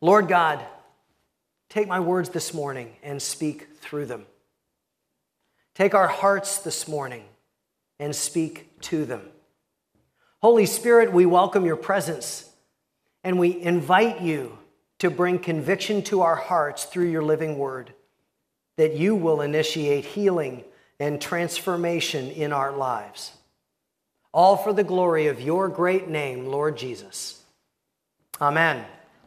Lord God, take my words this morning and speak through them. Take our hearts this morning and speak to them. Holy Spirit, we welcome your presence and we invite you to bring conviction to our hearts through your living word, that you will initiate healing and transformation in our lives. All for the glory of your great name, Lord Jesus. Amen.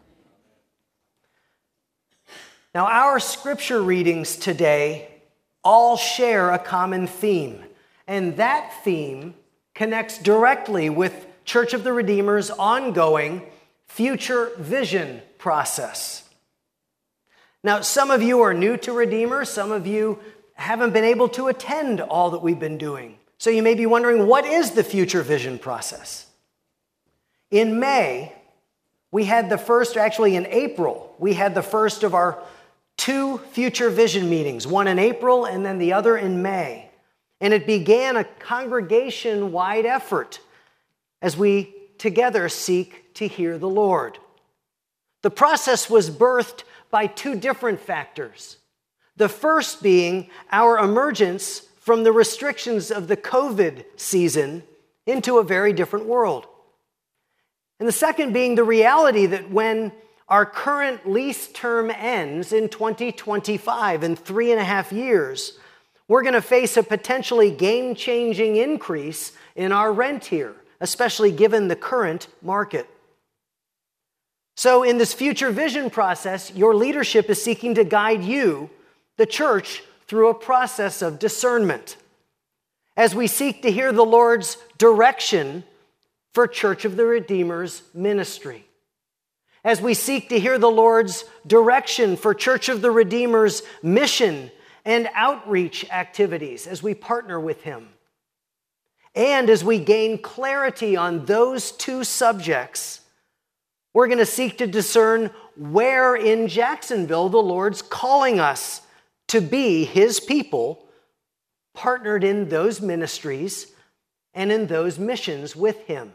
Now, our scripture readings today all share a common theme, and that theme connects directly with Church of the Redeemer's ongoing future vision process. Now, some of you are new to Redeemer, some of you haven't been able to attend all that we've been doing. So you may be wondering, what is the future vision process? In May, we had the first, actually in April, we had the first of our 2 future vision meetings, one in April and then the other in May. And it began a congregation-wide effort as we together seek to hear the Lord. The process was birthed by 2 different factors. The first being our emergence from the restrictions of the COVID season into a very different world. And the second being the reality that when our current lease term ends in 2025, in 3.5 years, we're going to face a potentially game-changing increase in our rent here, especially given the current market. So in this future vision process, your leadership is seeking to guide you, the church, through a process of discernment as we seek to hear the Lord's direction for Church of the Redeemer's ministry. As we seek to hear the Lord's direction for Church of the Redeemer's mission and outreach activities as we partner with him. And as we gain clarity on those 2 subjects, we're going to seek to discern where in Jacksonville the Lord's calling us to be his people, partnered in those ministries and in those missions with him.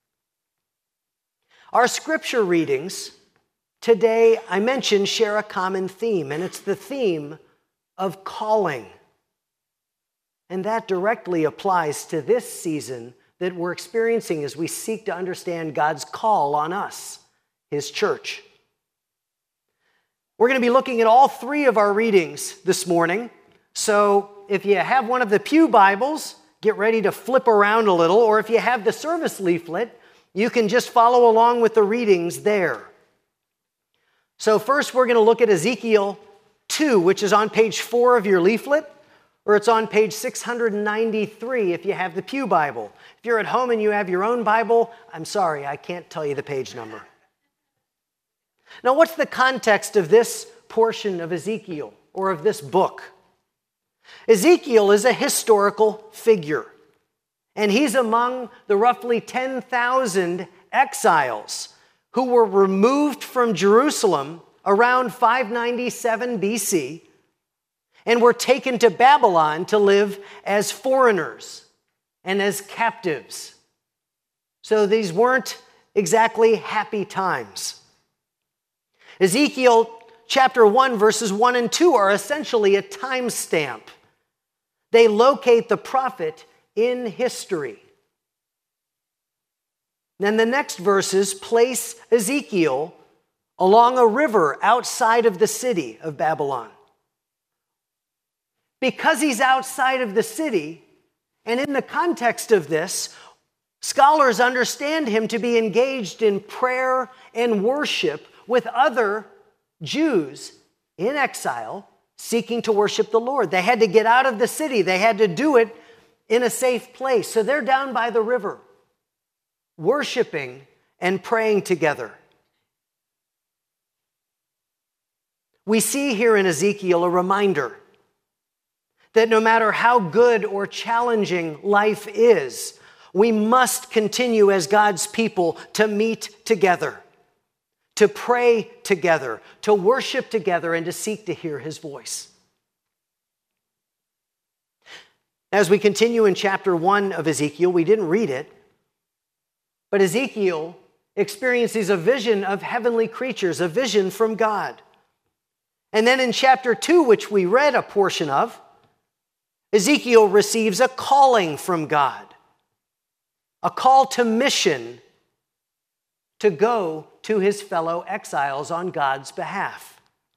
Our scripture readings today, I mentioned, share a common theme, and it's the theme of calling. And that directly applies to this season that we're experiencing as we seek to understand God's call on us, his church. We're going to be looking at all 3 of our readings this morning. So if you have one of the Pew Bibles, get ready to flip around a little, or if you have the service leaflet, you can just follow along with the readings there. So first we're going to look at Ezekiel 2, which is on page 4 of your leaflet, or it's on page 693 if you have the Pew Bible. If you're at home and you have your own Bible, I'm sorry, I can't tell you the page number. Now, what's the context of this portion of Ezekiel, or of this book? Ezekiel is a historical figure, and he's among the roughly 10,000 exiles who were removed from Jerusalem around 597 BC and were taken to Babylon to live as foreigners and as captives. So these weren't exactly happy times. Ezekiel chapter 1, verses 1 and 2 are essentially a timestamp. They locate the prophet in history. Then the next verses place Ezekiel along a river outside of the city of Babylon. Because he's outside of the city, and in the context of this, scholars understand him to be engaged in prayer and worship with other Jews in exile seeking to worship the Lord. They had to get out of the city. They had to do it in a safe place. So they're down by the river, worshiping and praying together. We see here in Ezekiel a reminder that no matter how good or challenging life is, we must continue as God's people to meet together, to pray together, to worship together, and to seek to hear his voice. As we continue in chapter 1 of Ezekiel, we didn't read it, but Ezekiel experiences a vision of heavenly creatures, a vision from God. And then in chapter 2, which we read a portion of, Ezekiel receives a calling from God, a call to mission to go to his fellow exiles on God's behalf.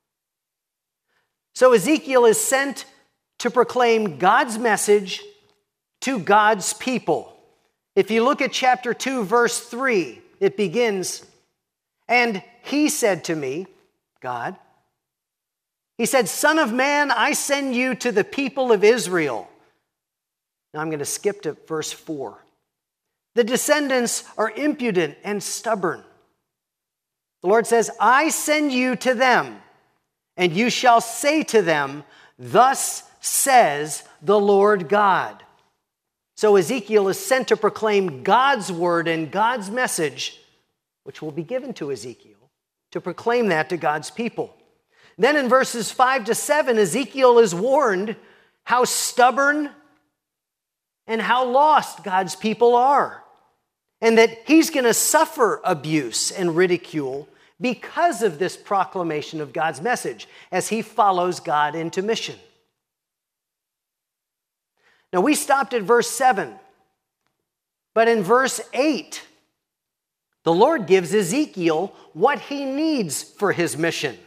So Ezekiel is sent to proclaim God's message to God's people. If you look at chapter 2, verse 3, it begins, "And he said to me," God, he said, "Son of man, I send you to the people of Israel." Now I'm going to skip to verse 4. "The descendants are impudent and stubborn. The Lord says, I send you to them, and you shall say to them, thus says the Lord God." So Ezekiel is sent to proclaim God's word and God's message, which will be given to Ezekiel, to proclaim that to God's people. Then in verses 5 to 7, Ezekiel is warned how stubborn and how lost God's people are, and that he's going to suffer abuse and ridicule because of this proclamation of God's message as he follows God into mission. Now, we stopped at verse 7, but in verse 8, the Lord gives Ezekiel what he needs for his mission.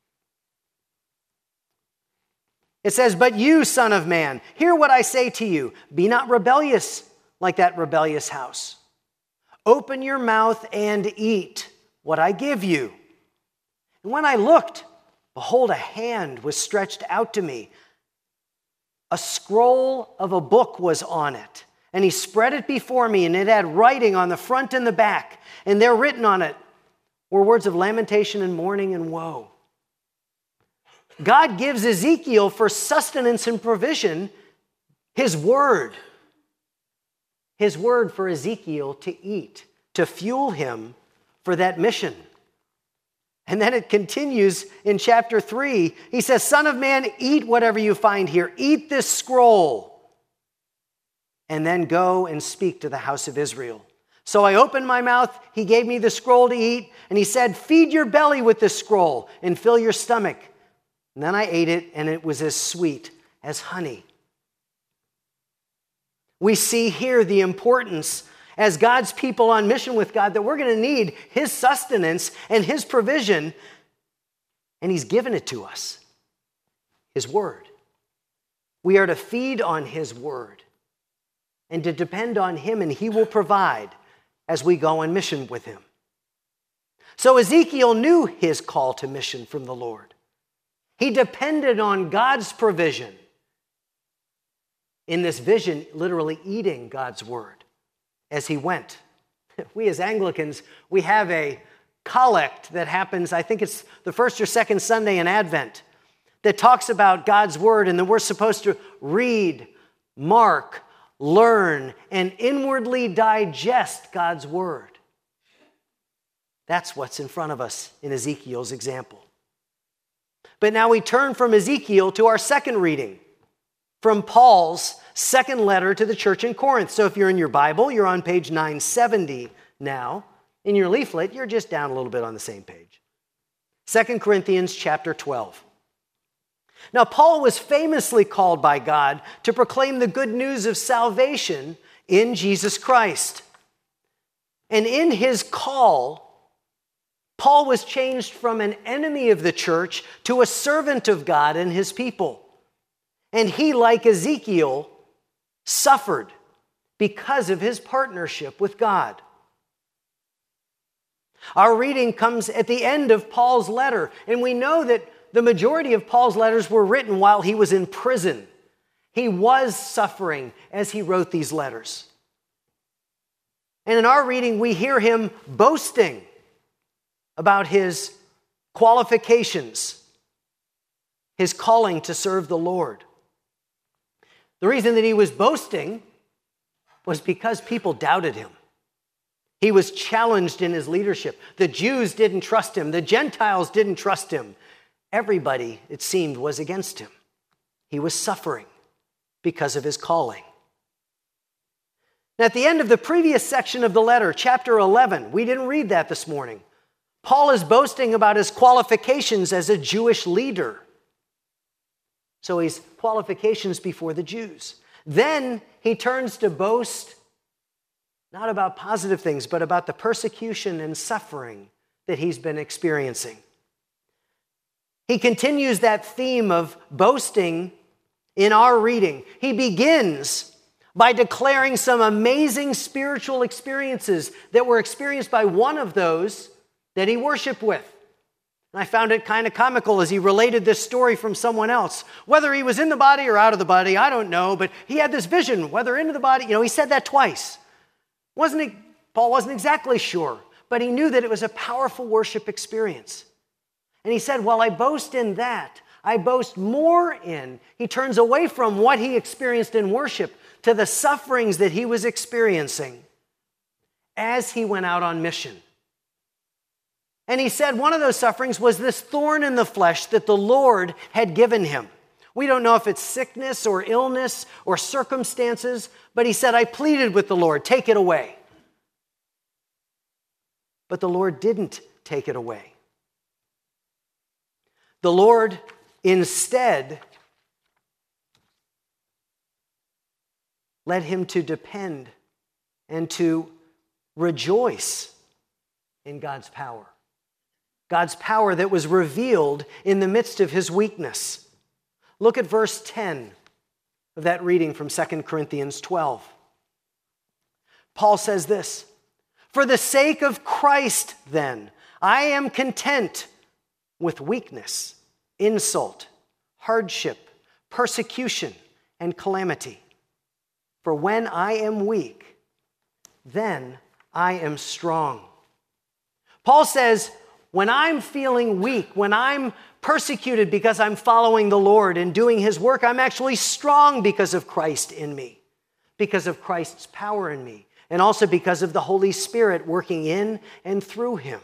It says, "But you, son of man, hear what I say to you. Be not rebellious like that rebellious house. Open your mouth and eat what I give you." And when I looked, behold, a hand was stretched out to me. A scroll of a book was on it, and he spread it before me, and it had writing on the front and the back, and there written on it were words of lamentation and mourning and woe. God gives Ezekiel for sustenance and provision his word for Ezekiel to eat, to fuel him for that mission. And then it continues in chapter 3. He says, "Son of man, eat whatever you find here. Eat this scroll. And then go and speak to the house of Israel." So I opened my mouth. He gave me the scroll to eat. And he said, "Feed your belly with this scroll and fill your stomach." And then I ate it, and it was as sweet as honey. We see here the importance as God's people on mission with God that we're going to need his sustenance and his provision, and he's given it to us, his word. We are to feed on his word and to depend on him, and he will provide as we go on mission with him. So Ezekiel knew his call to mission from the Lord. He depended on God's provision. In this vision, literally eating God's word as he went. We as Anglicans, we have a collect that happens, I think it's the first or second Sunday in Advent, that talks about God's word, and that we're supposed to read, mark, learn, and inwardly digest God's word. That's what's in front of us in Ezekiel's example. But now we turn from Ezekiel to our second reading, from Paul's second letter to the church in Corinth. So if you're in your Bible, you're on page 970 now. In your leaflet, you're just down a little bit on the same page. 2 Corinthians chapter 12. Now, Paul was famously called by God to proclaim the good news of salvation in Jesus Christ. And in his call, Paul was changed from an enemy of the church to a servant of God and his people. And he, like Ezekiel, suffered because of his partnership with God. Our reading comes at the end of Paul's letter, and we know that the majority of Paul's letters were written while he was in prison. He was suffering as he wrote these letters. And in our reading, we hear him boasting about his qualifications, his calling to serve the Lord. The reason that he was boasting was because people doubted him. He was challenged in his leadership. The Jews didn't trust him. The Gentiles didn't trust him. Everybody, it seemed, was against him. He was suffering because of his calling. At the end of the previous section of the letter, chapter 11, we didn't read that this morning. Paul is boasting about his qualifications as a Jewish leader. So his qualifications before the Jews. Then he turns to boast not about positive things, but about the persecution and suffering that he's been experiencing. He continues that theme of boasting in our reading. He begins by declaring some amazing spiritual experiences that were experienced by one of those that he worshiped with. And I found it kind of comical as he related this story from someone else. Whether he was in the body or out of the body, I don't know, but he had this vision, whether into the body, he said that twice. Paul wasn't exactly sure, but he knew that it was a powerful worship experience. And he said, while I boast in that, I boast more in. He turns away from what he experienced in worship to the sufferings that he was experiencing as he went out on mission. And he said one of those sufferings was this thorn in the flesh that the Lord had given him. We don't know if it's sickness or illness or circumstances, but he said, I pleaded with the Lord, take it away. But the Lord didn't take it away. The Lord instead led him to depend and to rejoice in God's power. God's power that was revealed in the midst of his weakness. Look at verse 10 of that reading from 2 Corinthians 12. Paul says this, for the sake of Christ, then, I am content with weakness, insult, hardship, persecution, and calamity. For when I am weak, then I am strong. Paul says, when I'm feeling weak, when I'm persecuted because I'm following the Lord and doing his work, I'm actually strong because of Christ in me, because of Christ's power in me, and also because of the Holy Spirit working in and through him.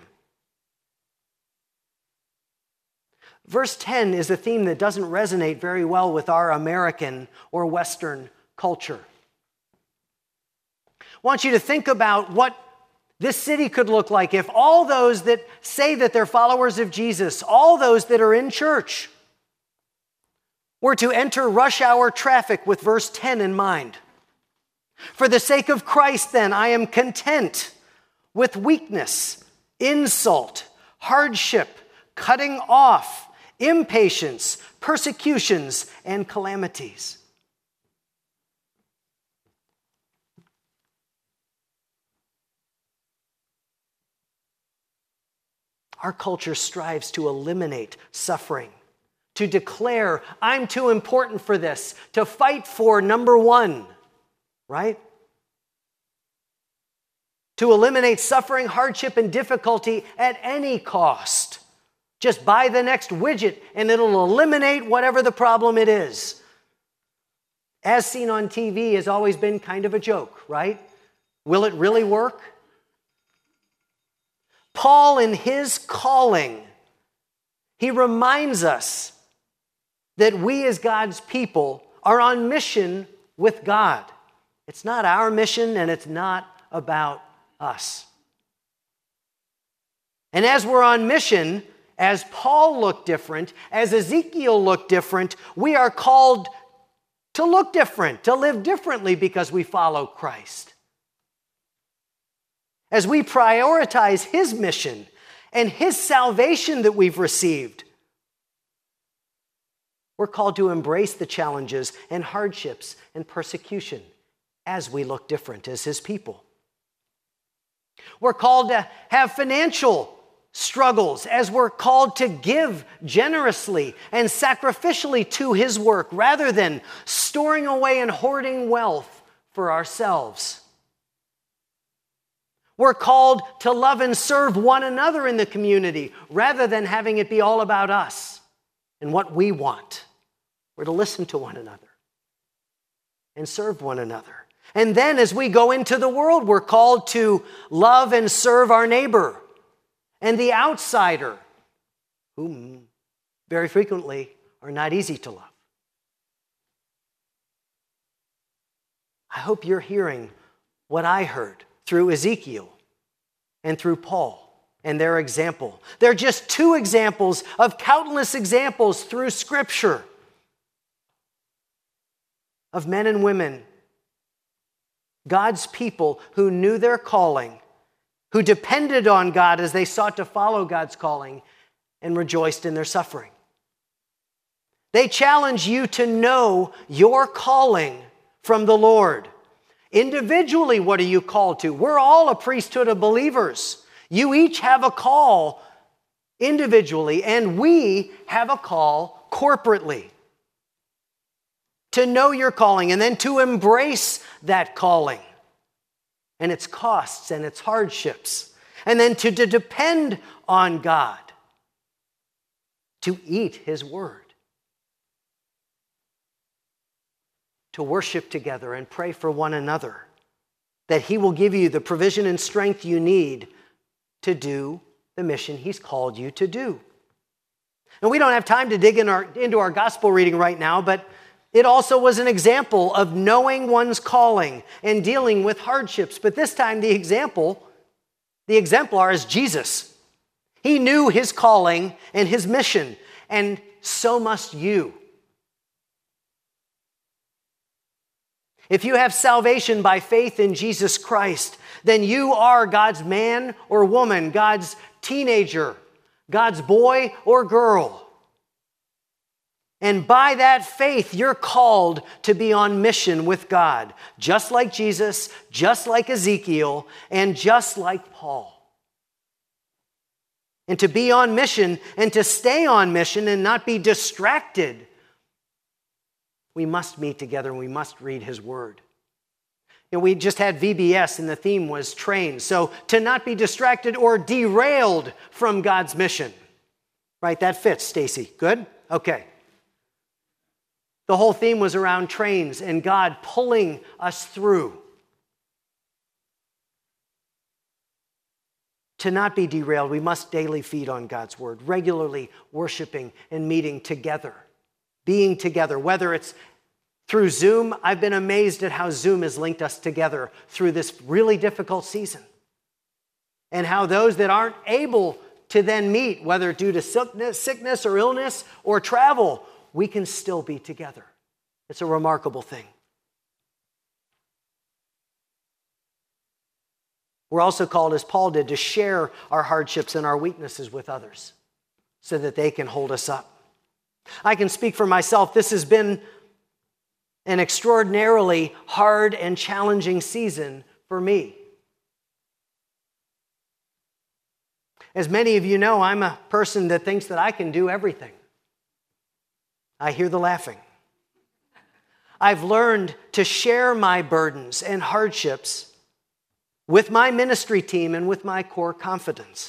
Verse 10 is a theme that doesn't resonate very well with our American or Western culture. I want you to think about what this city could look like if all those that say that they're followers of Jesus, all those that are in church, were to enter rush hour traffic with verse 10 in mind. For the sake of Christ, then, I am content with weakness, insult, hardship, cutting off, impatience, persecutions, and calamities. Our culture strives to eliminate suffering, to declare, I'm too important for this, to fight for number one, right? To eliminate suffering, hardship, and difficulty at any cost. Just buy the next widget and it'll eliminate whatever the problem it is. As seen on TV has always been kind of a joke, right? Will it really work? Paul, in his calling, he reminds us that we as God's people are on mission with God. It's not our mission and it's not about us. And as we're on mission, as Paul looked different, as Ezekiel looked different, we are called to look different, to live differently because we follow Christ. As we prioritize his mission and his salvation that we've received, we're called to embrace the challenges and hardships and persecution as we look different as his people. We're called to have financial struggles as we're called to give generously and sacrificially to his work rather than storing away and hoarding wealth for ourselves. We're called to love and serve one another in the community rather than having it be all about us and what we want. We're to listen to one another and serve one another. And then as we go into the world, we're called to love and serve our neighbor and the outsider, whom very frequently are not easy to love. I hope you're hearing what I heard through Ezekiel and through Paul and their example. They're just two examples of countless examples through Scripture of men and women, God's people who knew their calling, who depended on God as they sought to follow God's calling and rejoiced in their suffering. They challenge you to know your calling from the Lord. Individually, what are you called to? We're all a priesthood of believers. You each have a call individually, and we have a call corporately. To know your calling and then to embrace that calling and its costs and its hardships. And then to depend on God, to eat His word, to worship together and pray for one another, that He will give you the provision and strength you need to do the mission He's called you to do. And we don't have time to dig into our gospel reading right now, but it also was an example of knowing one's calling and dealing with hardships. But this time the exemplar is Jesus. He knew His calling and His mission, and so must you. If you have salvation by faith in Jesus Christ, then you are God's man or woman, God's teenager, God's boy or girl. And by that faith, you're called to be on mission with God, just like Jesus, just like Ezekiel, and just like Paul. And to be on mission and to stay on mission and not be distracted, we must meet together and we must read His word. You know, we just had VBS and the theme was train. So to not be distracted or derailed from God's mission. Right, that fits, Stacy. Good? Okay. The whole theme was around trains and God pulling us through. To not be derailed, we must daily feed on God's word, regularly worshiping and meeting together, being together, whether it's through Zoom. I've been amazed at how Zoom has linked us together through this really difficult season. And how those that aren't able to then meet, whether due to sickness or illness or travel, we can still be together. It's a remarkable thing. We're also called, as Paul did, to share our hardships and our weaknesses with others so that they can hold us up. I can speak for myself. This has been an extraordinarily hard and challenging season for me. As many of you know, I'm a person that thinks that I can do everything. I hear the laughing. I've learned to share my burdens and hardships with my ministry team and with my core confidence.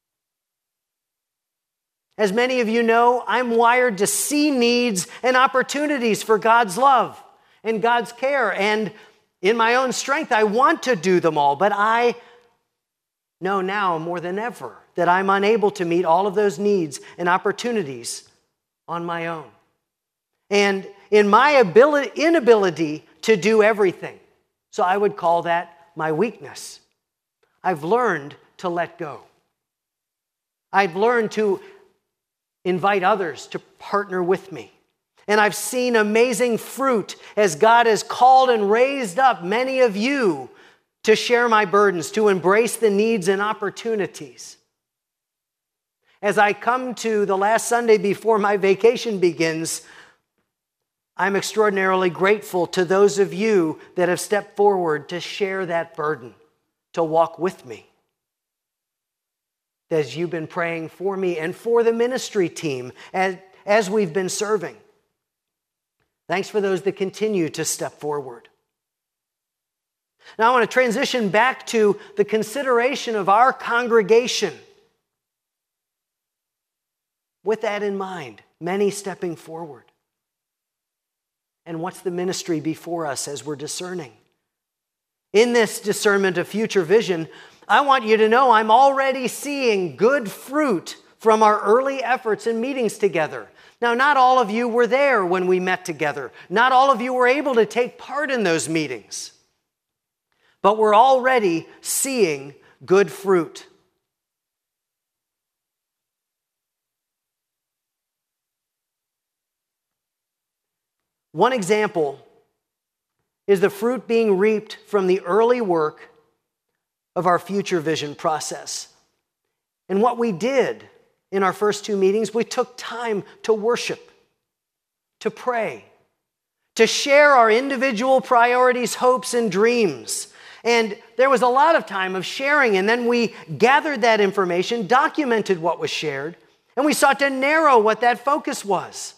As many of you know, I'm wired to see needs and opportunities for God's love and God's care. And in my own strength, I want to do them all. But I know now more than ever that I'm unable to meet all of those needs and opportunities on my own. And in my inability to do everything, so I would call that my weakness, I've learned to let go. I've learned to invite others to partner with me. And I've seen amazing fruit as God has called and raised up many of you to share my burdens, to embrace the needs and opportunities. As I come to the last Sunday before my vacation begins, I'm extraordinarily grateful to those of you that have stepped forward to share that burden, to walk with me. As you've been praying for me and for the ministry team as we've been serving. Thanks for those that continue to step forward. Now I want to transition back to the consideration of our congregation. With that in mind, many stepping forward. And what's the ministry before us as we're discerning? In this discernment of future vision, I want you to know I'm already seeing good fruit from our early efforts and meetings together. Now, not all of you were there when we met together. Not all of you were able to take part in those meetings. but we're already seeing good fruit. One example is the fruit being reaped from the early work of our future vision process. And what we did in our first 2 meetings, we took time to worship, to pray, to share our individual priorities, hopes, and dreams. And there was a lot of time of sharing, and then we gathered that information, documented what was shared, and we sought to narrow what that focus was,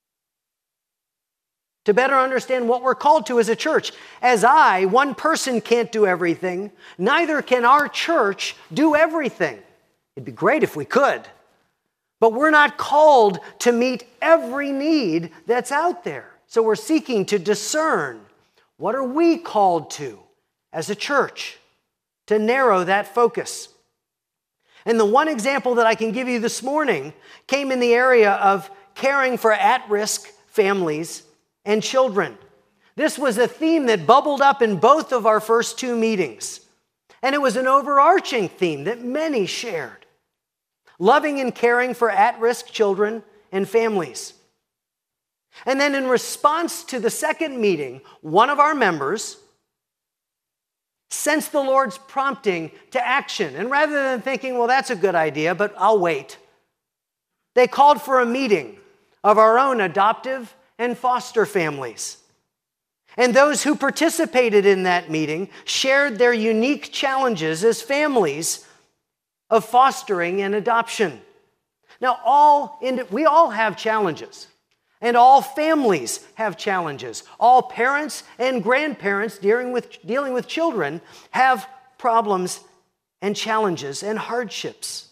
to better understand what we're called to as a church. As one person can't do everything, neither can our church do everything. It'd be great if we could, but we're not called to meet every need that's out there. So we're seeking to discern, what are we called to as a church, to narrow that focus. And the one example that I can give you this morning came in the area of caring for at-risk families and children. This was a theme that bubbled up in both of our first 2 meetings. And it was an overarching theme that many shared. Loving and caring for at-risk children and families. And then in response to the second meeting, one of our members sensed the Lord's prompting to action. And rather than thinking, well, that's a good idea, but I'll wait, they called for a meeting of our own adoptive and foster families. And those who participated in that meeting shared their unique challenges as families of fostering and adoption. Now, we all have challenges, and all families have challenges. All parents and grandparents dealing with children have problems and challenges and hardships.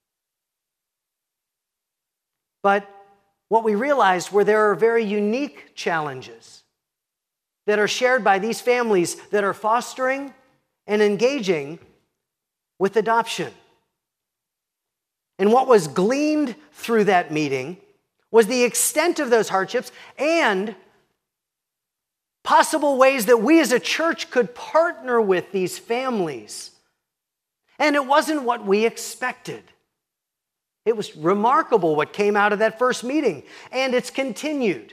But what we realized were there are very unique challenges that are shared by these families that are fostering and engaging with adoption. And what was gleaned through that meeting was the extent of those hardships and possible ways that we as a church could partner with these families. And it wasn't what we expected. It was remarkable what came out of that first meeting, and it's continued.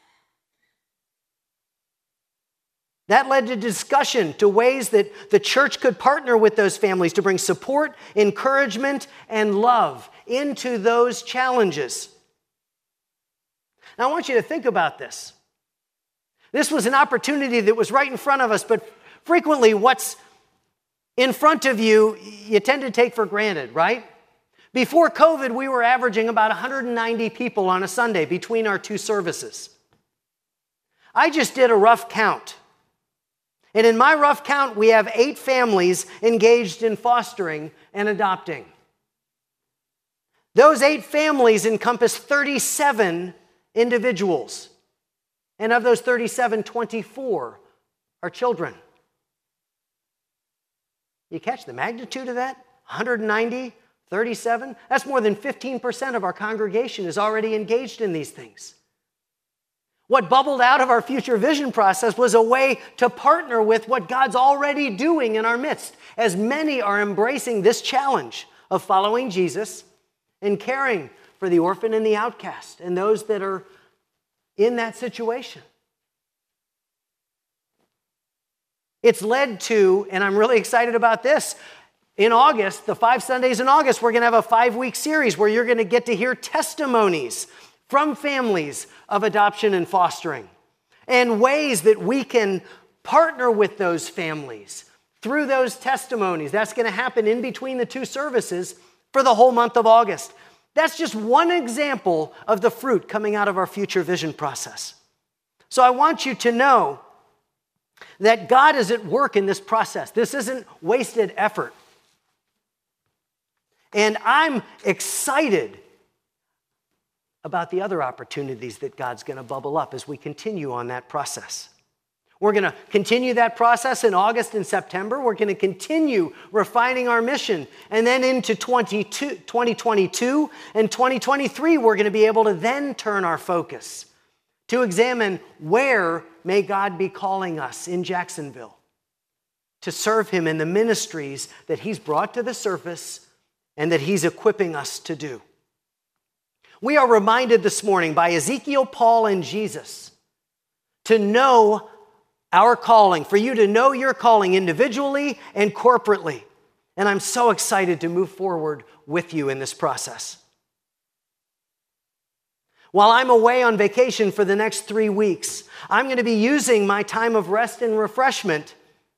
That led to discussion, to ways that the church could partner with those families to bring support, encouragement, and love into those challenges. Now, I want you to think about this. This was an opportunity that was right in front of us, but frequently what's in front of you, you tend to take for granted, right? Before COVID, we were averaging about 190 people on a Sunday between our 2 services. I just did a rough count. And in my rough count, we have 8 families engaged in fostering and adopting. Those 8 families encompass 37 individuals. And of those 37, 24 are children. You catch the magnitude of that? 190, 37? That's more than 15% of our congregation is already engaged in these things. What bubbled out of our future vision process was a way to partner with what God's already doing in our midst, as many are embracing this challenge of following Jesus and caring for the orphan and the outcast and those that are in that situation. It's led to, and I'm really excited about this, in August, the 5 Sundays in August, we're going to have a 5-week series where you're going to get to hear testimonies from families of adoption and fostering, and ways that we can partner with those families through those testimonies. That's going to happen in between the 2 services for the whole month of August. That's just one example of the fruit coming out of our future vision process. So I want you to know that God is at work in this process. This isn't wasted effort. And I'm excited about the other opportunities that God's going to bubble up as we continue on that process. We're going to continue that process in August and September. We're going to continue refining our mission. And then into 2022 and 2023, we're going to be able to then turn our focus to examine where may God be calling us in Jacksonville to serve him in the ministries that he's brought to the surface and that he's equipping us to do. We are reminded this morning by Ezekiel, Paul, and Jesus to know our calling, for you to know your calling individually and corporately. And I'm so excited to move forward with you in this process. While I'm away on vacation for the next 3 weeks, I'm going to be using my time of rest and refreshment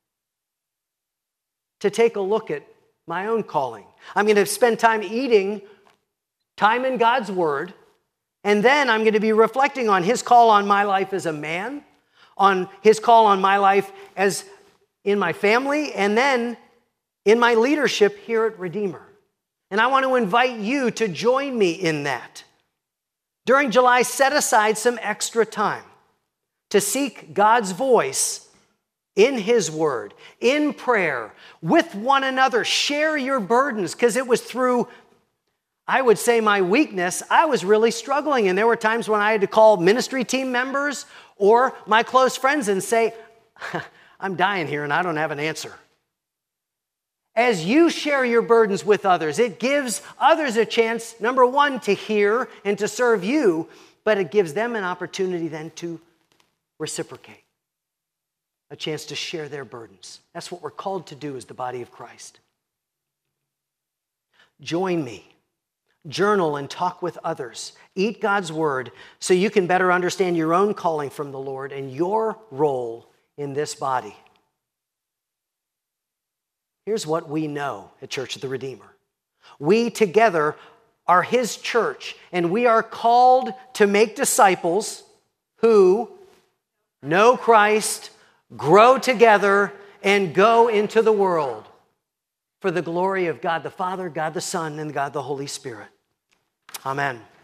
to take a look at my own calling. I'm going to spend time eating, time in God's Word, and then I'm going to be reflecting on his call on my life as a man, on his call on my life as in my family, and then in my leadership here at Redeemer. And I want to invite you to join me in that. During July, set aside some extra time to seek God's voice in his word, in prayer, with one another. Share your burdens, because it was through, I would say, my weakness, I was really struggling. And there were times when I had to call ministry team members or my close friends and say, I'm dying here and I don't have an answer. As you share your burdens with others, it gives others a chance, number one, to hear and to serve you, but it gives them an opportunity then to reciprocate, a chance to share their burdens. That's what we're called to do as the body of Christ. Join me. Journal and talk with others. Eat God's word so you can better understand your own calling from the Lord and your role in this body. Here's what we know at Church of the Redeemer. We together are his church, and we are called to make disciples who know Christ, grow together, and go into the world for the glory of God the Father, God the Son, and God the Holy Spirit. Amen.